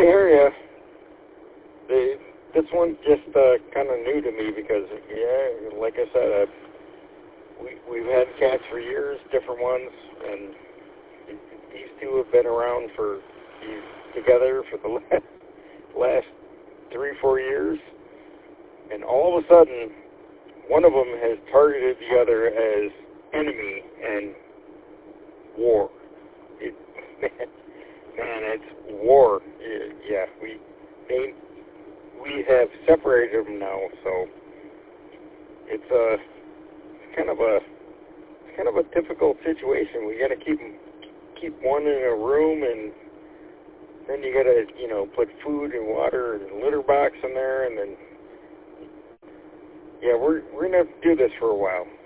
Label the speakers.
Speaker 1: hear you. This one's just kind of new to me because, yeah, like I said, we've had cats for years, different ones, and these two have been around together for the last 3-4 years, and all of a sudden, one of them has targeted the other as enemy and war. Man, it's war. Yeah, we have separated them now, so it's kind of a difficult situation. We got to keep one in a room, and then you got to put food and water and litter box in there, and then yeah, we're gonna have to do this for a while.